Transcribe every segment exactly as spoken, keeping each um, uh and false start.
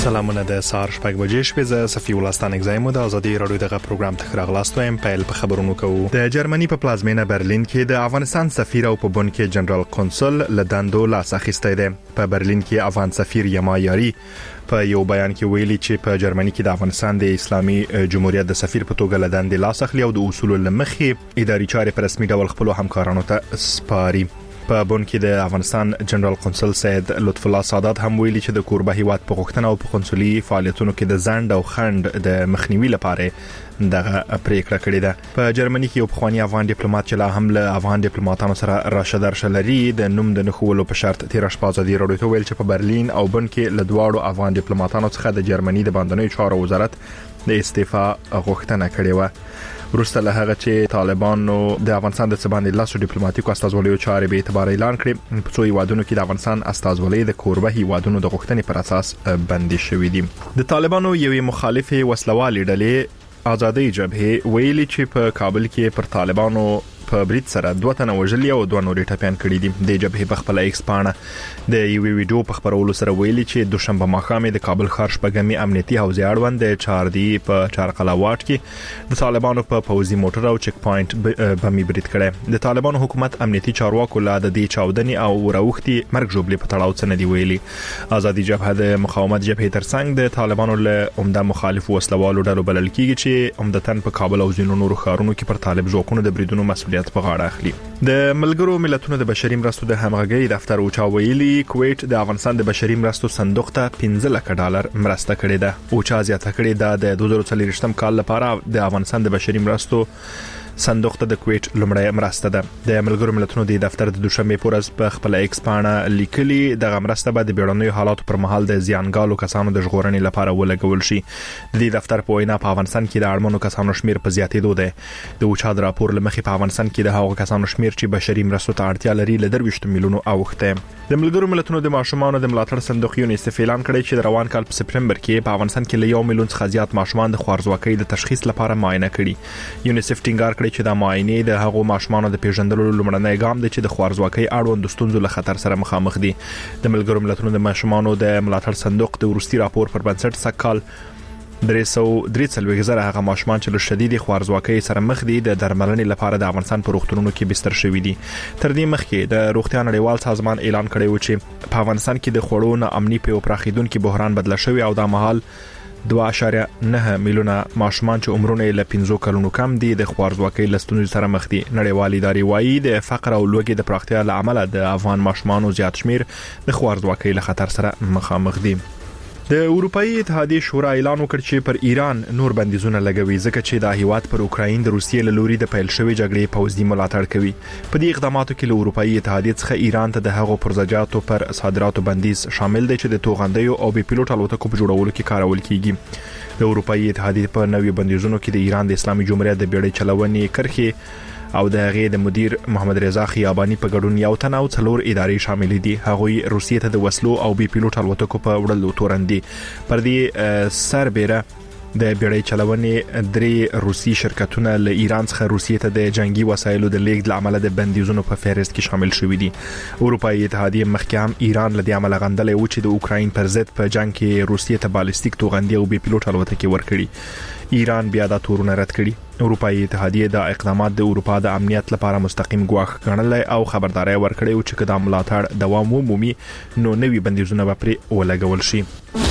سلامونه د سهار شپږ بجې شپې ز صفي ولستان اگزایمو د ازادي رادیو دغه پروګرام ته راغلاستو ایم پیل په خبرونو کوو. د جرمني په پلازمینه برلین کې د افغانستان سفیر او په بون کې جنرال کنسول لداندو لاس اخیسته ده. په برلین کې افغان سفیر یما یاری په یو بیان کې ویلي چې په جرمني کې د افغانستان د اسلامي جمهوریت د سفیر په توګه لداندې لاس اخلي او د اصول لمخې اداري چارې په رسمي ډول خپل همکارانو ته سپاري. په بون کې د افغانستان جنرال کنسول سید لطف الله سادات هم ویلي چې د کوربه هیواد په غوښتنه او په قونسلي فعالیتونو کې د ځند او خند د مخنیوي لپاره دغه پریکړه کړې ده. په جرمني کې یو پخوانی افغان ډیپلوماټ چې لا هم له افغان ډیپلوماټانو سره راشه درشه لري د نوم د نخولو په شرط تیر شپه ازادي رادیو ته ویل چې په برلین او بون کې له دواړو افغان ډیپلوماټانو څخه د جرمني د باندنیو چارو وزارت د استعفا غوښتنه کړې و. وروسته له هغه چې طالبانو د افغانستان د سباندې لاسو ډیپلوماټیکو استازولیو چارې به اعتبار اعلان کړي، په څو هیوادونو کې د افغانستان استازولۍ د کوربه هیوادونو د غوښتنې پر اساس بندي شوې دي. د طالبانو یوې مخالفه وسلوالې ډلې آزادۍ جبهه ویلي چې په کابل کې پر طالبانو په بریټ سره دوه تنه وژلي او دوه نورې ټپيان کړي دي. د جبهه په خپل ایکس پاڼه د یو ویډیو په خبرولو سره ویلي چې دوشنبه ماښام د کابل ښار شپږمي امنیتي حوزې اړوند د چاردي په چارقلا واټ کې د طالبانو په پوزي موټر او چک پوینټ بمي بریټ کړي. د طالبانو حکومت امنیتي چارواکو لا د دې چاودنې او راوختي مرګ جوړلې په تړاو څه نه دی ویلي. آزادي جبهه د مقاومت جبهه ترڅنګ د طالبانو له عمده مخالف وسلوالو ډلو بلل کیږي چې عمدتاً په کابل او ځینو نورو ښارونو کې پر طالب ځواکونو د بریدونو مسؤلیت په غاړه اخلي. د ملګرو ملتونو د بشري مرستو د همغږي دفتر اوچا ویلي کویت د افغانستان د بشري مرستو صندوق ته پنځه لک ډالر مرسته کړې ده. اوچا زیاته کړې ده د دوه زره څلور کال لپاره د افغانستان د بشري مرستو صندوق ته د کویت لومړی مرسته ده. د ملګرو ملتونو د دفتر د دوشنبه پورز په خپل ایکس پاڼه لیکلي دغه مرسته به د بیړنیو حالاتو پر مهال د زیانګالو کسانو د ژغورنې لپاره ولګول شي. د دې دفتر په وینا په افغانستان کې د اړمنو کسانو شمیر په زیاتېدو ده. د اوچا د راپور لمخې په افغانستان کې د هغو کسانو شمیر چې بشري مرستو ته اړتیا لري له درویشت میلیونو اوښته. د ملګرو ملتونو د ماشومانو د ملاتړ صندوق یونیسف اعلان کړی چې د روان کال په سپټمبر کې په افغانستان کې له یو میلیون څخه زیات ماشومان د خوارځواکۍ د تشخیص لپاره معاینه کړي. یونیسف ټینګار کړی چې د معاینې د هغو ماشومانو د پیژندلو لومړنی ګام دی چې د خوارځواکۍ اړوند ستونزو له خطر سره مخامخ دي. د ملګرو ملتونو د ماشومانو د ملاتړ صندوق د ورستي راپور پر بنسټ سکهال درې سوه درې څلوېښت زره هغه ماشومان چې له شدید خوارځواکۍ سره مخ دي د درملنې لپاره د افغانستان په روغتونونو کې بستر شوي دي. تر دې مخکې د روغتیا نړیوال سازمان اعلان کړی و چې په افغانستان کې د خوړو ناامني په پراخیدونکو بحران بدل شوی او د مهال دوه اعشاریه نه میلیونه ماشومان چې عمرونه له پنځو کلونو کم دي د خوارځواکۍ له ستونزو سره مخ دي. نړیوال ادارې وايي د فقر او لوږې د پراختیا له امله د افغان ماشومانو زیات شمیر د خوارځواکۍ له خطر سره مخامخ دي. د اروپאי اتحادیې شورا اعلان وکړ چې پر ایران نور بندیزونه لګوي ځکه چې د هیواد پر اوکراین د روسیې له لوري د پیل شوی جګړې پوځي ملاتړ کوي. په دې اقداماتو کې له اروپאי اتحادیې څخه ایران ته د هغو پرزجاتو پر صادراتو بندیز شامل دی چې د توغندیو او بي پیلوټ الوتکو په جوړولو کې کارول کیږي. د اروپאי اتحادیې په نوي بندیزونو کې د ایران د اسلامي جمهوریت د بیړۍ چلونې کرښې او د هغې د مدیر محمد رضا خیابانی په ګډون یو تن او څلور ادارې شامل دي. هغوی روسیې ته د وسلو او بي پیلوټ الوتکو په وړلو تورن دي. پر دې سربېره د بیړۍ چلونې درې روسي شرکتونه له ایران څخه روسیې ته د جنگي وسایلو د لیږد لامل د بندیزونو په فهرست کې شامل شوي دي. اروپאי اتحادیې مخکې هم ایران له دې عمله غندلې و چې د اوکراین پر ضد په جنگ کې روسیې ته بالستیک توغندي او بي پیلوټ الوتکې ورکړي. ایران بیا دا تورونه رد کړي. اروپאי اتحادیې د اقدامات د اروپا د امنیت لپاره مستقیم ګواښ ګڼلی او خبرداري ورکړې چې کله ملاتړ دوام ومومي نو نوي بندیزونه به پرې ولګول شي.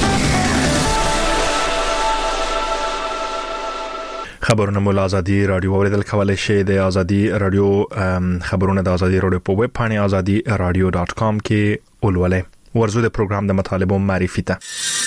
خبرونه مو آزادي رادیو اوریدل کولای شئ. د آزادي رادیو خبرونه د آزادي رادیو په ویب پاڼه آزادي رادیو ډاټ کام کې ولولئ. ورزو د پروګرام د مطالبو معرفي ته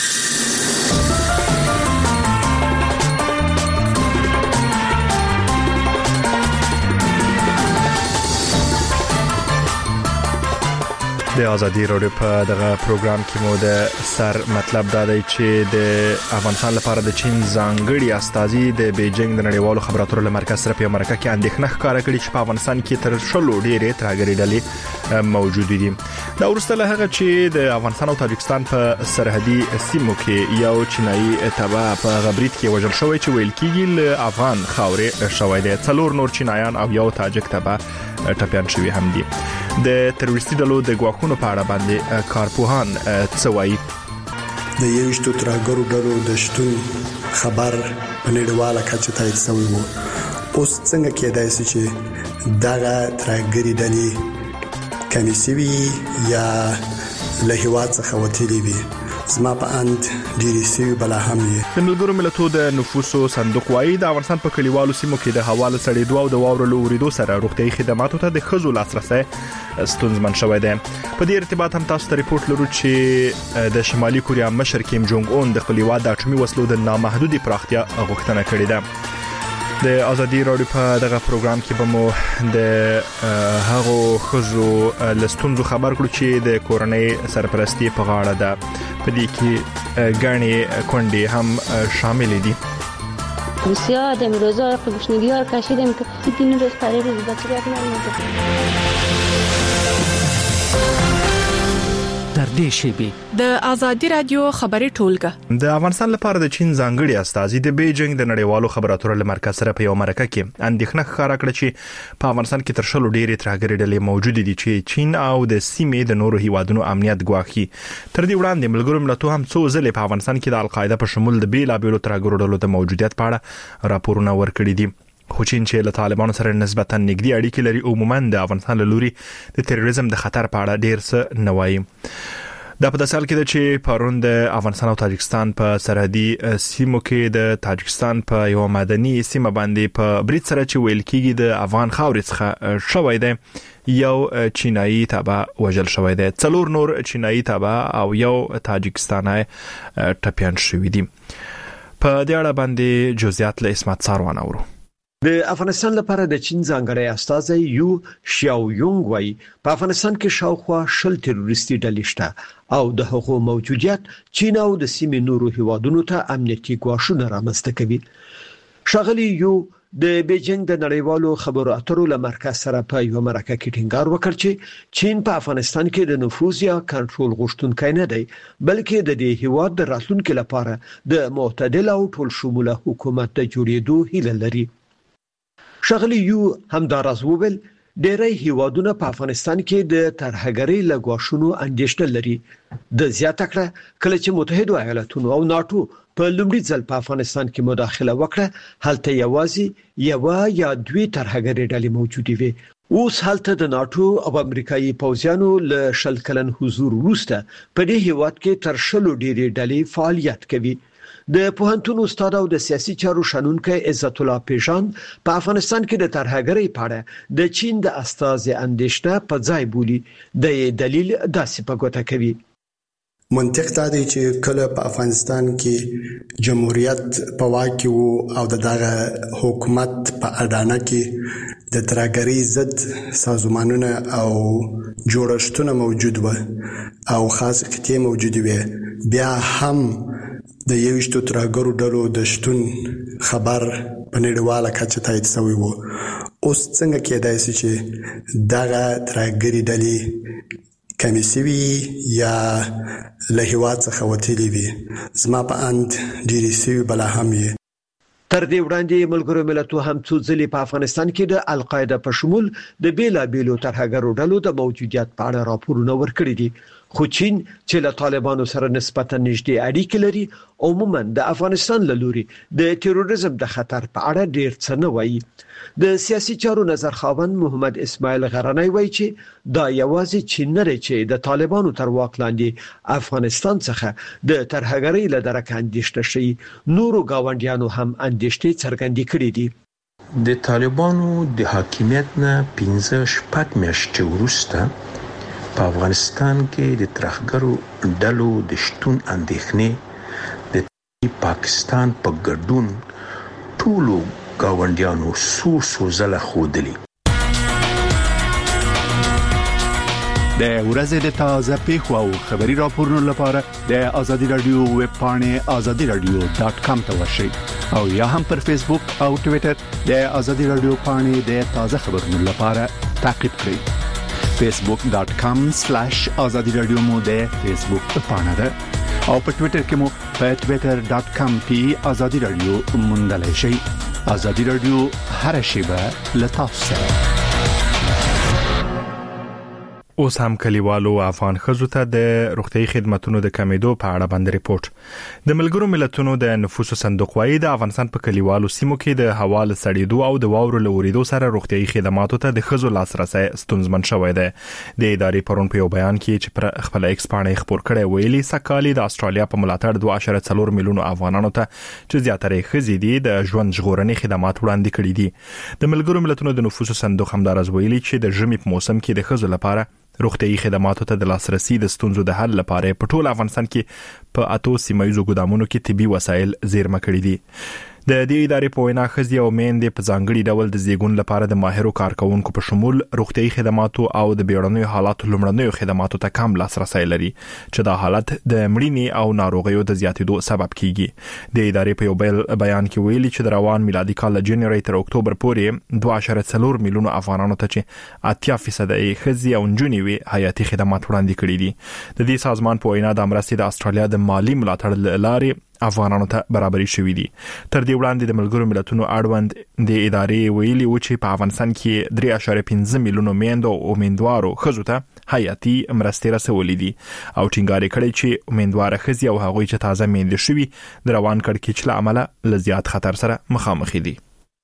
د آزادي رادیو په دغه پروګرام کې مو د سر مطلب دا دی چې د افغانستان لپاره د چین ځانګړي استازي د بیجینګ د نړیوالو خبرو اترو مرکز سره په امریکا کې اندېښنه ښکاره کړې چې په افغانستان کې تر شلو ډېرې ترهګري ډلې موجود دي. دا وروسته له هغه چې د افغانستان او تاجکستان په سرحدي سیمو کې یو چینایي تبع په غبرید کې وژل شوی چې ویل کېږي له افغان خاورې شوی دی. څلور نور چینایان او یو تاجک تبع ټپيان شوی هم دي. د تروریستي ډلو د ګواښونو په اړه باندې کارپوهان څه وایي؟ د یوشتو ترهګرو ډلو د شتون خبر په نړیواله کچه تایید شوی و. اوس څنګه کېدای شي چې دغه ترهګري ډلې کمې شوي یا له هېواد څخه وتلي وي؟ زما په اند ډېرې سوي بلا هم وي. د ملګرو ملتونو د نفوسو صندوق وايي د افغانستان په کلیوالو سیمو کې د هوا له سړېدو او د واورو له اورېدو سره روغتیايي خدماتو ته د ښځو لاسرسی ستونزمن شوی دی. په دې ارتباط هم تاسو ته ریپورت لرو چې د شمالي کوریا مشر کیم جونګ اون د خپل هېواد د اټومي وسلو د نامحدودي پراختیا غوښتنه کړې ده. د ازادي رادیو په دغه پروګرام کې به مو د هغو ښځو له ستونزو خبر کړو چې د کورنۍ سرپرستي په غاړه ده. په دې کې ګڼې کونډې هم شامل دي. بسیار دم روزا گشنگی ها کشیدیم که این روز پره روز بچه بیاد نمیده در دې شیبي د ازادي رادیو خبري ټولګه. د افغانستان لپاره د چین ځانګړي استازي د بیجینګ د نړیوالو خبراتو له مرکز سره په یو مرکه کې اندېښنه ښکاره کړه چې په افغانستان کې تر شلو ډېرې ترهګري ډلې موجود دي چې چین او د سیمې د نورو هیوادونو امنیت ګواښي. تر دې وړاندې ملګرو ملتونو هم څو ځلې په افغانستان کې د القاعده په شمول د بیلابېلو ترهګرو ډلو د موجودیت په اړه راپورونه ورکړي دي. خو چین چې له طالبانو سره نسبتا نږدې اړیکې لري او عموما د افغانستان له لوري د تروریزم د خطر په اړه ډېر څه نه وایي. دا په داسې حال کې ده چې پرون د افغانستان او تاجکستان په سرحدي سیمو کې د تاجکستان په یو مدني سیمه باندې په برید سره چې ویل کېږي د افغان خاورې څخه شوی دی یو چینایي تابع وژل شوی دی. څلور نور چینایي تابع او یو تاجکستاني ټپیان شوي دي. په دې اړه باندې جزئیات له اسمت ساروان اورو. د افغانستان لپاره د چین ځانګړی استازی یو شیاو یونګ وايي په افغانستان کې شاوخوا شل تروریستي ډلې شته او د هغو موجودیت چین او د سیمې نورو هیوادونو ته امنیتي ګواښونه رامنځته کوي. ښاغلي یو د بیجینګ د نړیوالو خبرو اترو له مرکز سره په یو مرکه کې ټینګار وکړ چې چین په افغانستان کې د نفوذ یا کنټرول غوښتونکی نه دی بلکې د دې هیواد د راتلونکو لپاره د معتدل او ټول شموله حکومت د جوړېدو هیله لري. ښاغلي یو همداراز وویل ډېری هیوادونه په افغانستان کې د ترهګرۍ له ګواښونو اندېښنه لري. د زیاته کړه کله چې متحده ایالاتونو او ناتو په لومړي ځل په افغانستان کې مداخله وکړه هلته یوازې یو یا دوی ترهګرۍ ډلې موجودې وي. اوس هلته د ناتو او امریکایي پوځیانو له شل کلن حضور وروسته په دې هیواد کې تر شلو ډېرې ډلې فعالیت کوي. د پوهنتون استاد او د سیاسي چارو شنونکي عزت الله پیژان په افغانستان کې د ترهګرۍ په اړه د چین د استازي اندېښنه په ځای بولي. د دلیل داسې په ګوته کوي. منطق دا دی چې کله په افغانستان کې جمهوریت په واک کې وو او د دغه حکومت په اډانه کې د ترهګرۍ ضد سازمانونه او جوړښتونه موجود و او خاص قطعې موجود وي بیا هم د یوشتو ترهګرو ډلو د شتون خبر په نړیواله کچه تایید شوی و. اوس څنګه کېدای شي چې دغه ترهګري ډلې کمې شوي یا له هېواد څخه وتلي وي؟ زما په اند ډېرې سوي بلا هم وي. تر دې وړاندې ملګرو ملتونو هم څو ځلې په افغانستان کې د القاعده په شمول د بیلابېلو ترهګرو ډلو د موجودیت په اړه راپورونه ورکړي دي. خو چین چې له طالبانو سره نسبتا نږدې اړیکې لري عموما د افغانستان له لوري د تروریزم د خطر په اړه ډېر څه نه وایي. د سیاسي چارو نظر خاوند محمد اسماعیل غرنی وایي چې دا یوازې چین نه چې د طالبانو تر واک لاندې افغانستان څخه د ترهګرۍ له درکه اندېښنه شي نورو گاونډیانو هم اندېښنې څرګندې کړې دي. د طالبانو د حاکمیت نه پنځه شپږ میاشتې وروسته په افغانستان کې د ترهګرو ډلو د شتون اندېښنې د پاکستان په ګډون ټولو گاونډیانو سو سو زله خودلی. د ورځې د تازه پیښو او خبري راپورونو لپاره د ازادي رادیو ویب پاڼې ازادي رادیو ډاټ کام ته ورشئ او یا هم پر فیسبوک او ټوئیټر د ازادي رادیو پاڼې د تازه خبرونو لپاره تعقیب کړئ. facebook dot com slash azadi radio مو د فیسبوک پاڼه ده او په ټوئیټر کې مو په twitter dot com پی ازادي رادیو موندلای شئ. ازادي رادیو هر شیبه له تاسو سره. اوس هم کلیوالو افغان ښځو ته د روغتیايي خدماتو د کمیدو په اړه باندې ریپورت د ملګرو ملتونو د نفوسو صندوق وايي د افغانستان په کلیوالو سیمو کې د هوا له سړېدو او د واورو له ورېدو سره روغتیايي خدماتو ته د ښځو لاسرسي ستونزمن شوی دی. د ادارې پرون په یو بیان کې چې پر خپل ایکس باندې خبر کړی ویلي سکالي د استرالیا په ملاتړ دوه اعشاریه څلور میلیون افغانانو ته چې زیاتره ښځې دي د ژوند ژغورنې خدمات وړاندې کړي دي. د ملګرو ملتونو د نفوسو صندوق همدارز ویلي چې د ژمي په موسم کې د ښځو لپاره روغتیايي خدماتو ته د لاسرسي د ستونزو د حل لپاره په ټول افغانستان کې په اتو سیمایي ګودامونو کې طبي وسایل زیرمه کړي دي. د دې ادارې په وینا ښځې او میندې په ځانګړي ډول د زیږون لپاره د ماهرو کارکونکو په شمول روغتیايي خدماتو او د بیړنیو حالاتو لومړنیو خدماتو ته کم لاسرسي لري چې دا حالت د مړینې او ناروغیو د زیاتېدو سبب کیږي. د ادارې په یو بل بیان کې ویلي چې د روان میلادي کال له جنوري تر اکتوبر پورې دوه اعشاریه څلور میلیون افغانانو ته چې اتیا فیصد یې ښځې او نجونې وي حیاتي خدمات وړاندې کړي دي. د دې سازمان په وینا د مرستې د استرالیا د مالی ملاتړ لارې افغانانو ته برابري شوې دي. تر دې وړاندې د ملګرو ملتونو اړوند د ادارې ویلي و چې په افغانستان کې درې اعشاریه پنځه میلیون میندو او امیندوارو ښځو ته حیاتي مرستې رسولې دي او ټینګار کړی چې امیندوار ښځې او هغوی چې تازه میندې شوي د روان کړکېچ له امله له زیات خطر سره مخامخ دي.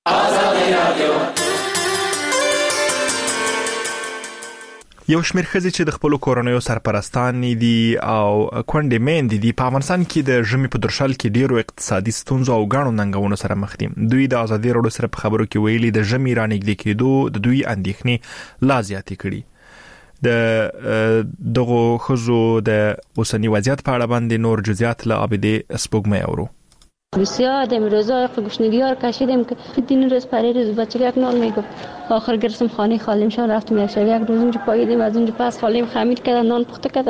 یو شمېر ښځې چې د خپل کورنیو سرپرستانې دي او کونډې میندې دي په افغانستان کې د ژمي په درشل کې ډیرو اقتصادي ستونزو او غاڼو ننګونو سره مخ دي. دوی د ازادي راډیو سره په خبرو کې ویلي د ژمي رانږدې کېدو د دوی اندېښنې لا زیاتې کړي. د دغه ښځو د اوسنی وضعیت په اړه باندې نور جزئیات له عابدې سپوږمۍ اورو. بسیار دم روزای گشنگی ها رو کشیدیم که دین روز پری روز بچه یک نال میگفت آخر گرفتم خانه خالیم شان رفتم یک شب یک روز اونجا پاییدیم از اونجا پس خالیم خمیر کرده نان پخته کرده.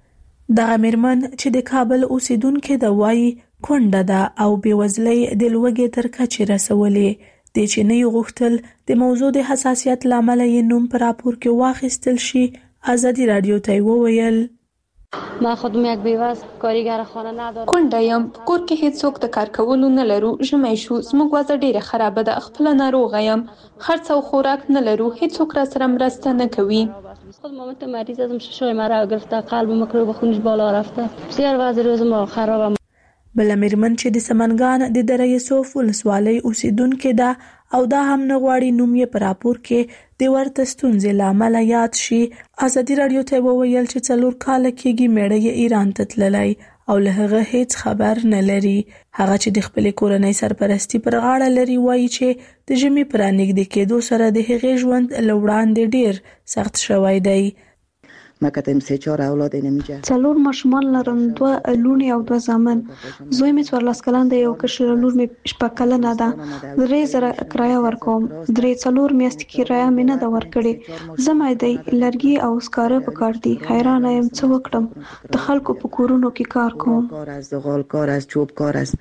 دغه میرمن چې د کابل اوسیدونکې د وایي کونډه ده او بېوزلۍ د لوږې تر کچې رسولې د چې نه یې غوښتل د موضوع د حساسیت له امله یې نوم په راپور کې واخیستل شي. ازادي راډیو ته یې وویل ما خودم یک بیوز کارگر خانه ندارم. کونډه یم، کور کې هیڅوک د کار کولو نه لرو. ژمی شو، زموږ وضع ډیره خرابه ده. خپله ناروغه یم، خرڅ او خوراک نه لرو. هیڅوک را سره مرسته نه کوي. خود مامت مریض ازم ششای مرا گرفته، قلب مکروب خونش بالا رفته. بسیار وضع روز ما خرابه. بل میرمن چې د سمنګان د دره یوسف ولسوالۍ اوسیدونکې ده او دا هم نه غواړي نوم یې په راپور کې د ورته ستونزې له امله یاد شي. ازادي راډیو ته وویل چې څلور کاله کېږي میړه یې ایران ته تللی او له هغه هیڅ خبر نه لري. هغه چې د خپلې کورنۍ سرپرستی پر غاړه لري وایي چې د ژمي په رانږدې کېدو سره د هغې ژوند له وړاندې ډیر سخت شوی دی. ما کتم سه چهار اولاد نمیجه. څلور ماشومان لرم، دوه لوڼې او دوه زامن. زوی مې څوارلس کلن دی، یو کشره لور مې شپږ کلنه ده. درې زره کرایه ورکوم، درې څلور میاشتې کرایه مې نه ده ورکړې. زما دی لرګي او سکاره په کار دي. حیرانه یم څه وکړم. د خلکو په کورونو کې کار کوم. کار از زغال کار از چوب کار از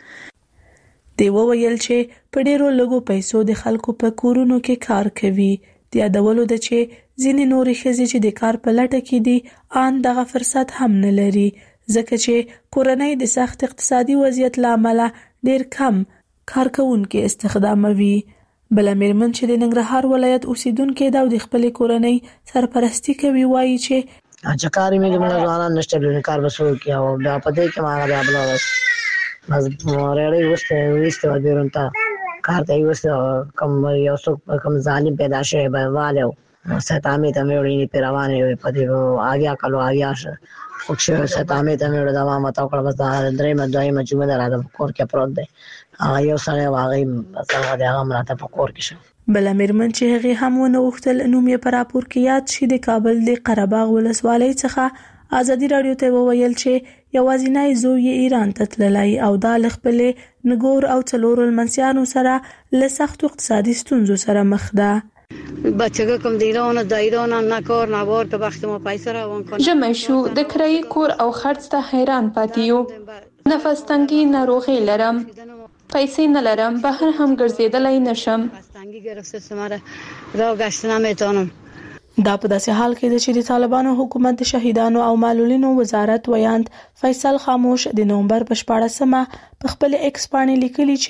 دی وویل چې په ډیرو لږو پیسو د خلکو په کورونو کې کار کوي. د یادولو ده چې ځینې نورې ښځې چې د کار په لټه کې دي ان دغه فرصت هم نه لري ځکه چې کورنۍ د سخت اقتصادي وضعیت له امله ډیر کم کارکوونکي استخداموي. بل میرمن چې د ننګرهار ولایت اوسیدونکې ده او د خپلې کورنۍ سرپرستی کوي وایي چې چکاري مې موږ ځوانان نشته لري کار بسو کې او بیا په دې کې ما بیا بل بس بس مورې وسته وسته ودرنتا کار ته وسته کوم یو څوک کوم ظالم پیدا شوی به والو ستامې ته مې وړي پیروانې په دې آګیا کلو آګیا شه خو چې ستامې ته مې وړي دا ما تا کړ بس دا درې مې دوی مې جمعه راځم کور کې پروت دی هغه یو سره واغې څنګه دی هغه مراته په کور کې شه. بل میرمن چې هغه هم ونه وختل نوم یې په راپور کې یاد شي د کابل د قرهباغ ولسوالۍ څخه ازادي راډیو ته وویل چې یوازینی زوی یې ایران ته تللی او دا له خپلې نګور او څلورو لمسیانو سره له سختو اقتصادي ستونزو سره مخ ده. بچگاه کم دیران دایران نه کار نه بار که وقت ما پیسه روان کنه. ژمی شو، د کرایې کور او خرڅ ته حیران پاتې یو. نفس تنګي ناروغي لرم، پیسې نه لرم، بهر هم ګرځېدلی نشم. تنګي گرفته سمره راه گشت نمیتونم. دا په داسې حال کې چې د طالبانو حکومت د شهیدانو او معلولینو وزارت ویاند فیصل خاموش د نومبر په شپاړسمه په خپل ایکس باندې لیکلي چې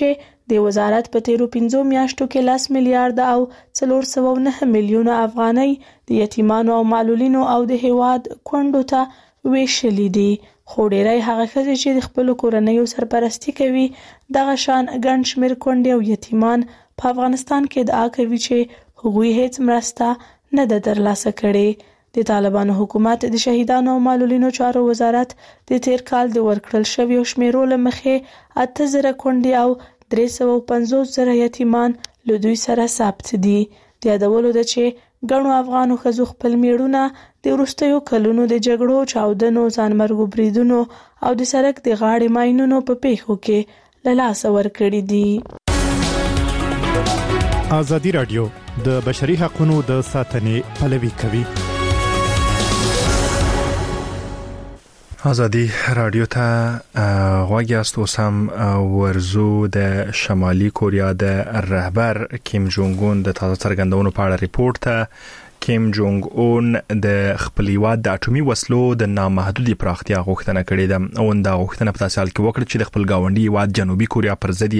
د وزارت په تیرو پنځو میاشتو کې لس میلیارډ او څلور سوه او نهه میلیونه افغانۍ د یتیمانو او معلولینو او د هیواد کونډو ته ویشلې دي. خو ډیری هغه ښځې چې د خپلو کورنیو سرپرستي کوي دغه شان ګڼ شمېر کونډې او یتیمان په افغانستان کې ادعا کوي چې هغوی هیڅ مرسته نه ده ترلاسه کړې. د طالبانو حکومت د شهیدانو او معلولینو چارو وزارت د تیر کال د ورکړل شویو شمیرو له مخې اته زره کونډې او درې سوه پنځوس زره یتیمان له دوی سره ثبت دي. د یادولو ده چې ګڼو افغانو ښځو خپل میړونه د وروستیو کلونو د جګړو، چاودنو، ځانمرګو بریدونو او د سړک د غاړې ماینونو په پیښو کې له لاسه ورکړي دي. ازادي راډیو د بشري حقوقو د ساتنې پلوي کوي. ازادي راډیو ته غوږی است. اوس هم ورزو د شمالي کوریا د رهبر کیم جونګ اون د تازه څرګندونو په اړه ریپورت ته کیم جونګ اون د خپل هیواد د اټومي وسلو د نامحدودي پراختیا غوښتنه کړې ده. اون دا غوښتنه په تاسو حال کې وکړه چې د خپل گاونډي هیواد جنوبي کوریا پر ضد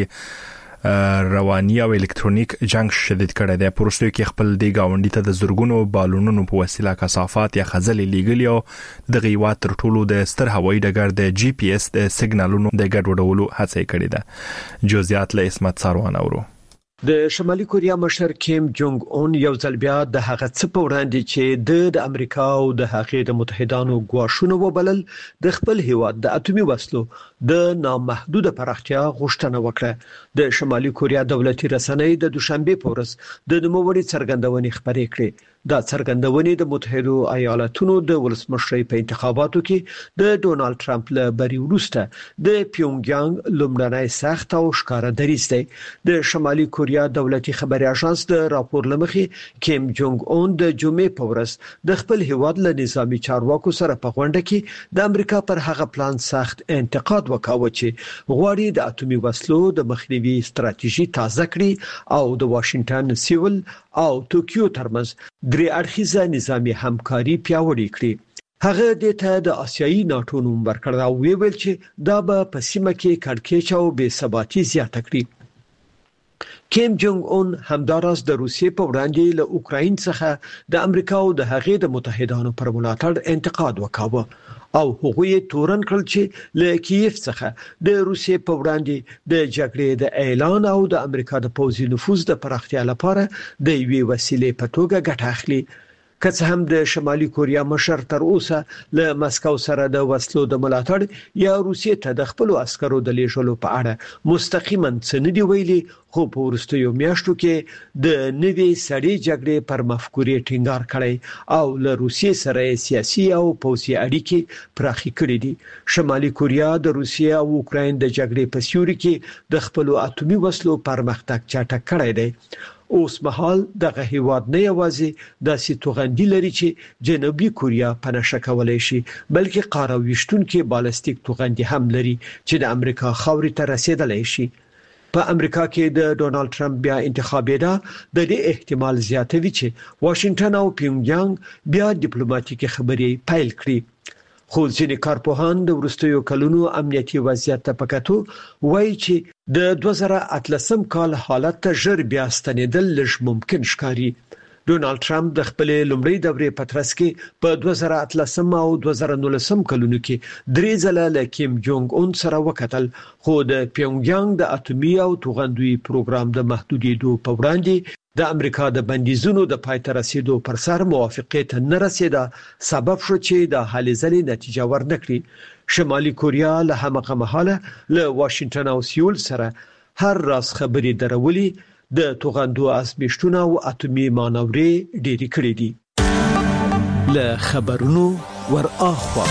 رواني او الکترونیک جنگ شدید کړی دی. پروستوي کې خپل دی گاونډي ته د زورګونو بالونونو په وسیله کثافات یا خزلې لیږلي او د غیوات تر ټولو د ستر هوایي ډګر د جی پی اس د سیګنالونو د ګډوډولو هڅه کړې ده. جزئیات له اسمت ساروان اورو. د شمالي کوریا مشر کیم جونګ اون یو ځل بیا د هغه څه په وړاندې چې د امریکا او د هغې د متحدانو ګواښونه وبلل د خپل هیواد د اټومي وسلو د نامحدوده پراختیا غوښتنه وکړه. د شمالي کوریا دولتي رسنۍ د دوشنبه په ورځ د نوموړي څرګندونې خبرې کړې. دا څرګندونې د متحده ایالاتونو د ولسمشر په انتخاباتو کې د ډونالد ټرمپ له بری وروسته د پیونګیانګ لومړنی سخت او ښکاره دریځ دی. د شمالي کوریا دولتي خبري اژانس د راپور لمخې کیم جونګ اون د جمعې په ورځ د خپل هیواد له نظامی چارواکو سره په غونډه کې د امریکا پر هغه پلان سخت انتقاد وکاوه چې غواړي د اټومي وسلو د مخنیوي ستراتیژي تازه کړي او د واشنگټن، سیول او ټوکیو ترمنځ درې اړخیزه نظامی همکاري پیاوړې کړي. هغه د ته د آسیایي ناتو نوم ورکړ او ویل چې دا به په سیمه کې کړکېچ او بې ثباتي زیاته کړي. کیم جونګ اون همداراز د روسیې په وړاندې له اوکراین څخه د امریکا او د هغې د متحدانو پر ملاتړ انتقاد وکاوه او هغوی تورن کړل چې له کیف څخه د روسیې په وړاندې د جګړې د اعلان او د امریکا د پوځي نفوذ د پراختیا لپاره د یوې وسیلې په توګه ګټه اخلي. که څه هم د شمالي کوریا مشر تر اوسه له مسکو سره د وسلو د ملاتړ یا روسیې ته د خپل عسکرو د لیږلو په اړه مستقیما څه نه دی ویلي، خو په وروستیو میاشتو کې د نوې سړې جګړې پر مفکورې ټینګار کړی او له روسیې سره سیاسي او پوځي اړیکې پراخې کړې دي. شمالي کوریا د روسیې او اوکراین د جګړې په سیوري کې د خپل اټومي وسلو پرمختګ چټک کړی دی. اوس مهال دغه هیواد نه یوازې داسې توغندي لري چې جنوبي کوریا په نشه کولای شي، بلکې قاره ویشتونکو بالستیک توغندي هم لري چې د امریکا خاورې ته رسیدلای شي. په امریکا کې د ډونالد ټرمپ بیا انتخابېدا د دې احتمال زیاتوي چې واشنگټن او پیونګیانګ بیا ډیپلوماټیکي خبرې پیل کړي. خو ځینې کارپوهان د وروستیو کلونو امنیتي وضعیت ته پکاتو وایي چې د دوه زره اتلسم کال حالت ته ژر بیا ستنېدل لږ ممکن ښکاري. ډونالد ټرمپ د خپل لومړۍ دورې په ترڅ کې په دوه زره اتلسم او دوه زره نولسم کلونو کې درې ځله له کیم جونګ اون سره وکتل، خو د پیونګیانګ د اټومي او توغندوي پروګرام د محدودیدو په وړاندې د امریکا د بندیزونو د پای ته رسیدو پر سر موافقت نه رسیدا سبب شو چې د حل ځلې نتیجه ورنکړي. شمالي کوریا له همغه مهاله له واشنگټن او سیول سره هر راز خبرې درولي، د توغندو ازمیښتونه او اټومي مانورې ډېری کړې دي. له خبرونو ور اخوا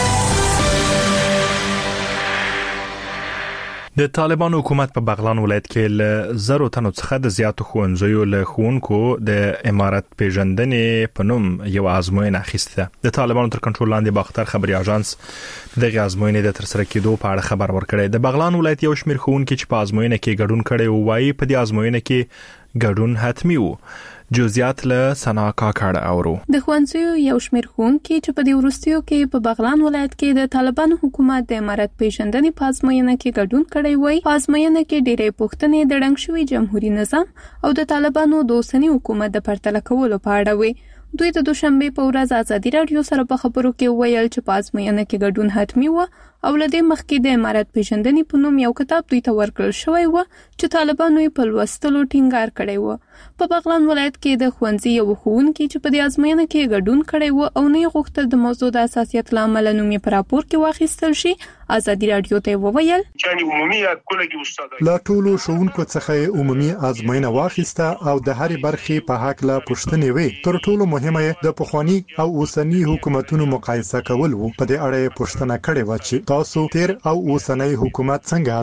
د طالبان حکومت په بغلان ولایت کې له زرو تنو څخه د زیاتو ښوونځیو له ښوونکو د امارت پیژندنې په نوم یو ازموینه اخیسته. د طالبانو تر کنټرول لاندې باختر خبري اژانس دغه ازموینې د ترسره کېدو په اړه خبر ورکړی. د بغلان ولایت یو شمېر ښوونکي چې په ازموینه کې ګډون کړي او وايي په دې ازموینه کې ګډون حتمی وو. جزئیات له سنا کاکړ اورو. د ښوونځیو یو شمېر ښوونکي چې په دې وروستیو کې په بغلان ولایت کې د طالبانو حکومت د امارت پیژندنې په ازموینه کې ګډون کړی وای. په ازموینه کې ډېرې پوښتنې د ړنګ شوي جمهوریت نظام او د طالبانو د اوسني حکومت د پرتله کولو په اړه وي. دوی د دوشنبه په ورځ ازادي رادیو سره په خبرو کې ویل چې په ازموینه کې ګډون حتمی و او لدې مخکې د امارت پیژندنې په نوم یو کتاب دوی ته ورکړل شوی و چې طالبانو یې په لوستلو ټینګار کړی و. په بغلان ولایت کې د ښوونځي یو ښوونکي چې په دې ازموینه کې ګډون کړی و او نه غوښتل د موضوع د اساسیت له امله نوم یې په راپور کې واخیستل شي، ازادي رادیو ته وویل لا ټولو ښوونکو څخه عمومي ازموینه واخیسته او د هرې برخې په حق لا پوښتنې وې. تر ټولو مهمه د پخوانی او اوسنی حکومتونو مقایسه کول وو. په دې اړه پوښتنه کړې و چې تاسو تیر او اوسنی حکومت څنګه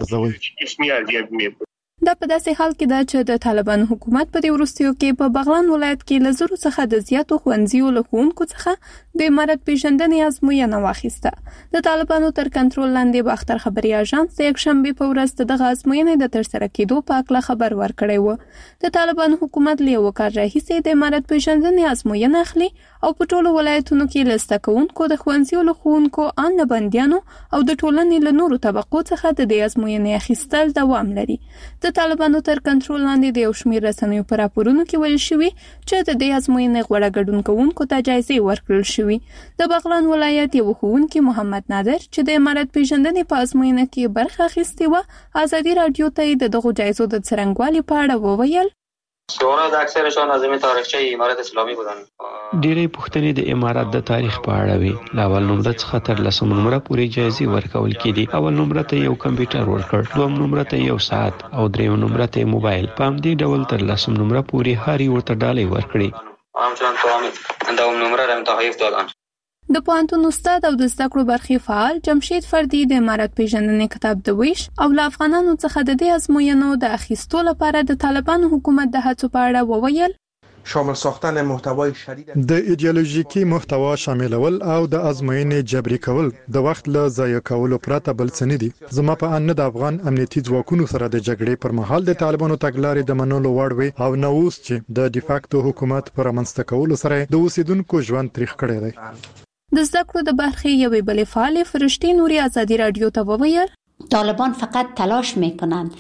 ارزوئ؟ دا په داسې حال کې ده چې د طالبانو حکومت په دې وروستیو کې په بغلان ولایت کې له زرو څخه د زیاتو ښوونځیو له ښوونکو څخه د امارت پیژندنې ازموینه واخیسته. د طالبانو تر کنټرول لاندې باختر خبري اژانس د یکشنبه په ورځ دغه ازموینې د ترسره کېدو په اړه خبر ورکړی و. د طالبانو حکومت له یو کال راهیسې د امارت پیژندنې ازموینه اخلي او په ټولو ولایتونو کې لسته کوونکو د ښوونځیو له ښوونکو ان له بندیانو او د ټولنې له نورو طبقو څخه د دې ازموینې اخیستل دوام لري. د طالبانو تر کنټرول لاندې د یو شمېر رسنیو په راپورونو کې ویل شوي چې د دې ازموینې غوړه ګډون کوونکو ته جایزې ورکړل شوي. د بغلان ولایت یو ښوونکي محمد نادر چې د امارت پیژندنې په ازموینه کې برخه اخیستې وه، ازادي رادیو ته د دغو جایزو د څرنګوالي په اړه وویل. شورای اکثرشان از تاریخچه امارت اسلامی بودن. ډېرې پوښتنې د امارت د تاریخ په اړه وي. له اول نمره څخه تر لسم نمره پورې جایزې ورکول کېدي. اول نمره ته یو کمپیوټر ورکړ، دوم نمره ته یو ساعت او دریم نمره ته موبایل. په همدې ډول تر لسم نمره پورې هر یو ورته ډالۍ ورکړي. همچنان تو دوم نمره را تحریف دادن. د پوهنتون استاد او د زده کړو برخې فعال جمشید فردي د امارت پیژندنې کتاب د ویش او له افغانانو څخه د دې ازموینو د اخیستو لپاره د طالبانو حکومت د هڅو په اړه وویل. شامل ساختن محتوای شدید د ایدئولوژیکي محتوا شاملول او د ازموینې جبري کول د وخت له ضایع کولو پرته بل څه نه دي. زما په ان د افغان امنیتي ځواکونو سره د جګړې پر مهال د طالبانو تګلارې د منلو وړ وي او نو اوس چې د ډیفاکتو حکومت پر منځته کولو سره د اوسیدونکو ژوند تاریخ کړی دی. د زده کړو د برخې یوې بلې فعالې فرشتي نوري ازادي رادیو ته وویل. طالبان فقط تلاش میکنند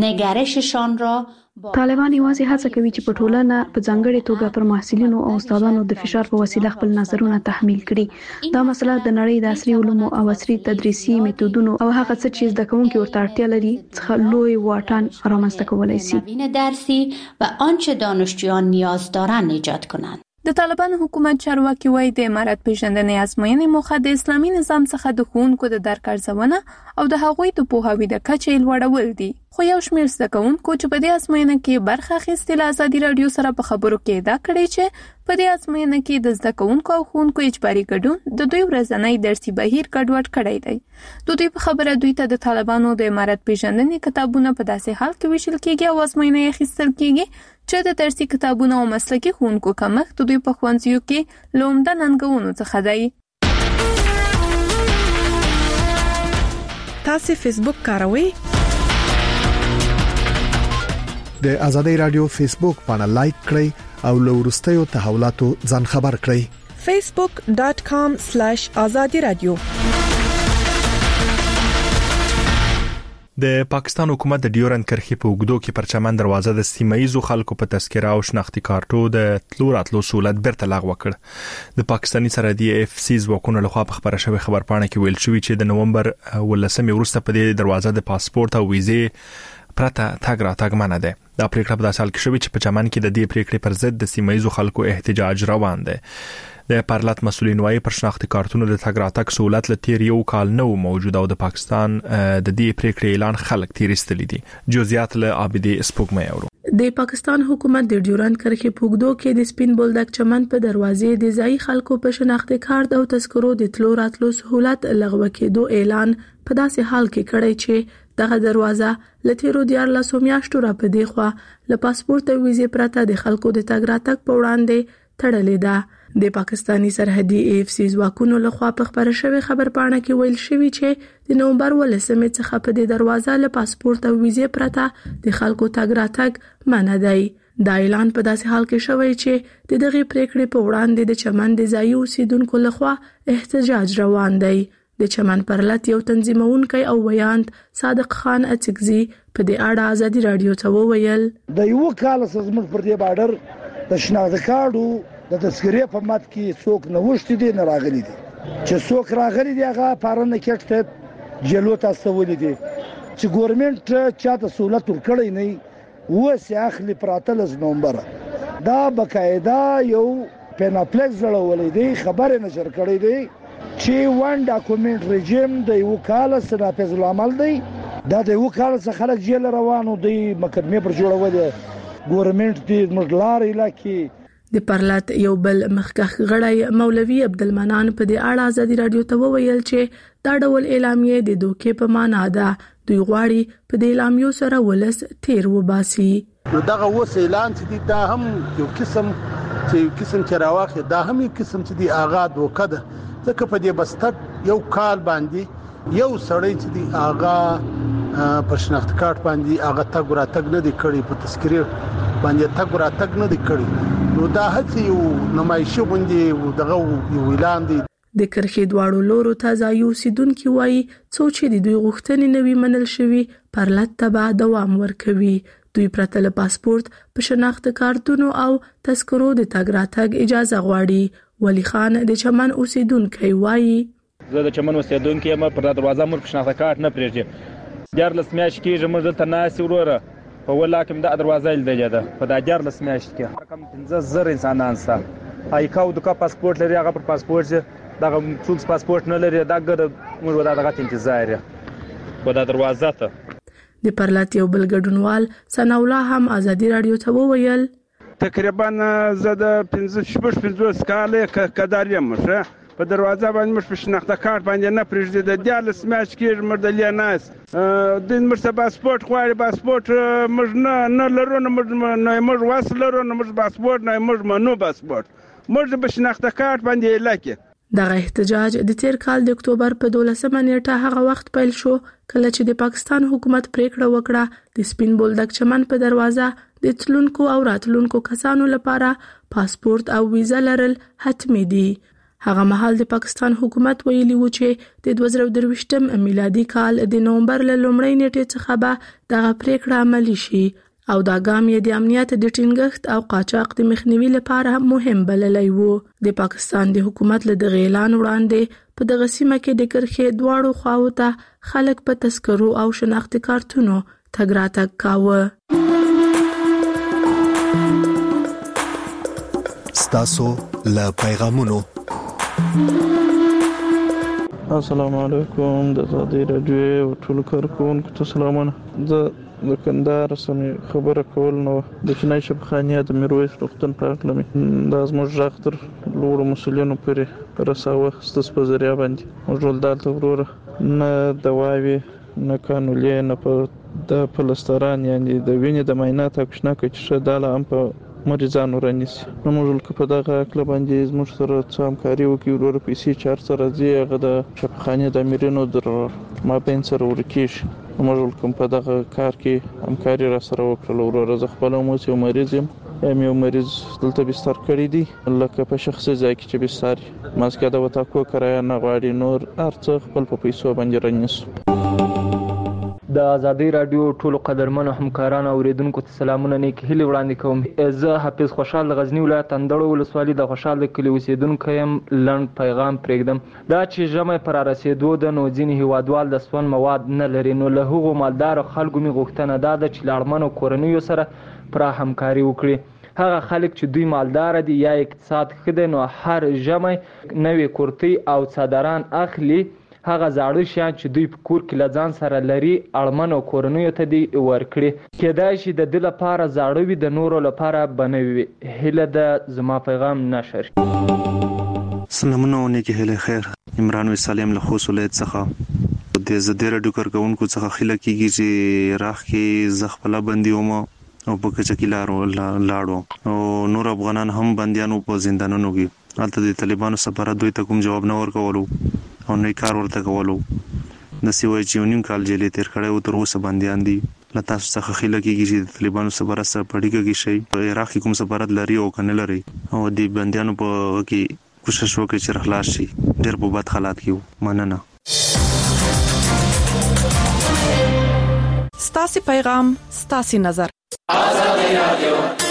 نگرششان را طالبان یوازې هڅه کوي چې په ټولنه په ځانګړي توګه پر محصلینو او استادانو د فشار په وسیله خپل نظرونه تحمیل کړي. دا مسله د نړۍ د عصري علومو او عصري تدریسي میتودونو او هغه څه چې زده کوونکي ورته اړتیا لري څخه لوی واټن رامنځته کولای شي. نوین درسی و آنچه دانشجویان نیاز دارند ایجاد کنند. د طالبانو حکومت چارواکي وایي د امارت پیژندنې ازموینې موخه د اسلامي نظام څخه د ښوونکو د درک ارزونه او د هغوی د پوهاوي د کچې لوړول دي. خو یو شمېر زده کوونکو چې په دې ازموینه کې برخه اخیستې له ازادي رادیو سره په خبرو کې ادعا کړې چې په دې ازموینه کې د زده کوونکو او ښوونکو اجباري ګډون د دوی ورځنی درسي بهیر ګډوډ کړی دی. د دوی په خبره دوی ته د طالبانو د امارت پیژندنې کتابونه په داسې حال کې ویشل کېږي او ازموینه یې اخیستل کېږي چې د درسي کتابونو او مسلکي ښوونکو کمښت د دوی په ښوونځیو کې له عمده ننګونو څخه دی. تاسو فیسبوک کاروئ؟ د ازادي رادیو فیسبوک باندې لایک کړئ او له وروستیو تحولاتو ځان خبر کړئ. facebook dot com slash azadi radio. د پاکستان حکومت د ډیورند کرښې په اوږدو کې پرچمن دروازه د سیمایي خلکو په تذکره او شناختی کارتو د تلو راتلو سہولت بیرته لغوه کړ. د پاکستاني سرحدي اف سی ځواکونو لخوا په خبره شوی خبرپاڼه کې ویل شوی چې د نومبر ولسمې وروسته په دې دروازه د پاسپورت او ویزې پرته تاګ را تاګ منه ده. دا پریکړه په داسې حال کې شوې چې په چمن کې د دې پریکړې پر ضد د سیمایي خلکو احتجاج روان دی. د پارلمان مسولین وايي پر شناختی کارتونو د تاګ را تاګ سہولت له تیر یو کال نو موجود او د پاکستان د دې پریکړې اعلان خلک تیرستلی دي. جزئیات له عابدي سپوږمۍ اورو. د پاکستان حکومت د ډیورند کرښې په اوږدو کې د سپین بولدک چمن په دروازې د ځای خلکو په شناختی کارت او تذکرو د تلو راتلو سہولت لغوه کېدو اعلان په داسې حال کې کړی چې دغه دروازه لتیرو دیار لاسو میاشتو را په دی خوا له پاسپورت او ویزې پرته د خلکو د تګ راتګ په وړاندې تړلې ده. د پاکستاني سرحدي اف سی ځواکونو لخوا په خبره شوی خبرپاڼه کې ویل شوی چې د نومبر ولسمې څخه په دې دروازه له پاسپورت او ویزې پرته د خلکو تګ راتګ منع دی. دا اعلان په داسې حال کې شوی چې د دغه پریکړې په وړاندې د چمن د ځایي اوسیدونکو لخوا احتجاج روان دی. د چمن پرلط یو تنظیمونکی او ویاند صادق خان اڅکزي په دې اړه ازادي رادیو ته وویل د یو کال زموږ پر دې بارډر د شناخت کارډو د تذکرې په مات کې څوک نه وشتي دي نه راغلي دي چې څوک راغلي دي هغه پارنه کېټ جلو تاسو ولې دي چې ګورنمنت چاته سہولت ورکړی نه و سي اخلي پراتلز نومبر دا بقاعده یو پیناپلیکس جوړولې دی خبره نشر کړې دی چې وان ډاکومنت رژیم د یو کال سره په عمل دی دا د یو کال څخه خلک جیل روانو دی مقدمه پر جوړول ګورنمنت دی مدلار علاقې د پرلط یو بل مخکښ غړی مولوي عبدالمنان په دې اړه ازادي رادیو ته وویل چې دا ډول اعلامیه د دوکې په معنا ده. دوی غواړي په دې اعلامیو سره ولس تیر وباسي. نو دغه وس اعلان چې دا هم یو قسم چې یو قسم چې راوخه دا هم یو قسم چې دی آغا دوکه ده ځکه په دې بستر یو کال باندې یو سړی چې دی آغا په شناخت کارت باندې آغا تګ را تګ نه دی کړی په تذکرې باندې تګ را تګ نه دی کړی نو دا هڅه یو نمایشه باندې دغه یو اعلان دی. د کرخې دواړو لورو ته ځایي اوسیدونکي وایي څو چې د دوی غوښتنې نه وي منل شوي پرلط ته به دوام ورکوي. دوی پرته له پاسپورت په شناخت کارتونو او تذکرو د تګ راتګ اجازه غواړي. ولی خان د چمن اوسیدونکی وایي زه د چمن اوسیدونکی یم پر دروازه مور شناخت کارت نه پرېږدي دیارلس میاشتې کېږي موږ دلته ناستې وروره په ولا کې د دروازه لیدلې ده په دا دیارلس میاشتې کې کم پنځه زره انسانان سته هایکا او دغه پاسپورت لري هغه پر پاسپورت دغه څوک پاسپورت نه لري دا ګر موږ دا دغه انتظار یې په دا دروازه ته. د پرلط یو بل ګډونوال ثنا الله هم ازادي رادیو ته وویل تقریبا زه د پنځه شپږ پنځوس کاله کدار یم ښه په دروازه باندې مش په شناخت کارت باندې نه پرېږدي د دیارلس میاشتې کې مړ د لیناس د مرسته پاسپورت غواړي پاسپورت موږ نه نه لرو نه موږ موږ واس لرو نه موږ پاسپورت نه موږ منو پاسپورت موږ په شناخت کارت باندې لکه. دغه احتجاج د تیر کال د اکتوبر په دولسمه نیټه هغه وخت پیل شو کله چې د پاکستان حکومت پریکړه وکړه د سپین بولدک چمن په دروازه د تلونکو او راتلونکو کسانو لپاره پاسپورت او ویزه لرل حتمی دي. هغه مهال د پاکستان حکومت ویلي و چې د دوه زره درویشتم میلادي کال د نومبر له لومړۍ نیټې څخه به دغه پریکړه عملي شي او دا ګام یې د امنیت د ټینګښت او قاچاق د مخنیوي لپاره مهم بللی و. د پاکستان د حکومت له دغه اعلان وړاندې په دغه سیمه کې د کرخې دواړو خواو ته خلک په تذکرو او شناخت کارتونو تګ راتګ کاوه. ستاسو له پیغامونو السلام علیکم د ازادي رادیو ټول کارکونکو ته سلامونه. زه د کندهار سمې خبره کول نو د چنای شبخانیه د میرویس روغتون په اړه مې د زموږ غږ تر لوړو مسؤلینو پورې رساوه ستاسو په ذریعه باندې موږ ول دلته وروره نه دواوي نه کانولې نه په د پلستران یعنی د وینې د معاینات اکشنا کوي چې داله هم په مریضانو رانیسي نو موږ په دغه کله باندې زموږ سره څه همکاري وکړو وروره پیسې چار سره ځي هغه د شبخانیه د امیرینو در مابین سره ورکیږي موږ کوم په دغه کار کې همکاري را سره وکړل وروره زه خپل مو یو مریض یم یم یو مریض دلته بستر کړی دی لکه په شخصي ځای کې چې بستر ماسکه د وتاکو کرایه نه غواړي نور ارڅ خپل په پیسو باندې رانیسو. د ازادي رادیو ټولو قدرمنو همکارانو اوریدونکو ته سلامونه نیک هیلې وړاندې کوم. زه حافظ خوشحال د غزنی ولایت اندړو ولسوالۍ د خوشحال د کلي اوسیدونکی یم. لنډ پیغام پرېږدم دا چې ژمی پر رسېدو ده نو ځینې هیوادوال د سون مواد نه لري نو له هغو مالدارو خلکو مې غوښتنه دا ده چې له اړمنو کورنیو سره پوره همکاري وکړي. هغه خلک چې دوی مالدار دي یا اقتصاد ښه دی نو هر ژمی نوې کورتۍ او څادران اخلي هغه زاړه شیان چې دوی په کور کې له ځان سره لري اړمنو کورنیو ته دي ورکړي. کېدای شي د ده لپاره زاړه وي د نورو لپاره به نوي وي. هیله ده زما پیغام نشر. سلامونه او نیکې هیلې خیر. عمران وسالم له خوست ولایت څخه د زده رادیو کارکونکو څخه خیله کېږي چې راخ کې زه خپله بندي وم او په کچکي لاړو او نور افغانان هم بندیانو په زندانونو کې هلته د طالبانو سفارت دوی ته کوم جواب نه ورکولو او نه کار ورته کولو. نسی وای چې یو نیم کال جیلې تیر کړی او تر اوسه بندیان دي لته څخه خله کېږي چې طالبانو سره سره پړیږي کې شي په عراق کې کوم سفارت لري او کنه لري او د بنديانو په کې کوشش وکړي چې خلاص شي ډېر په بد حالات کې مننه ستاسو پیغام ستاسو نظر آزاد رادیو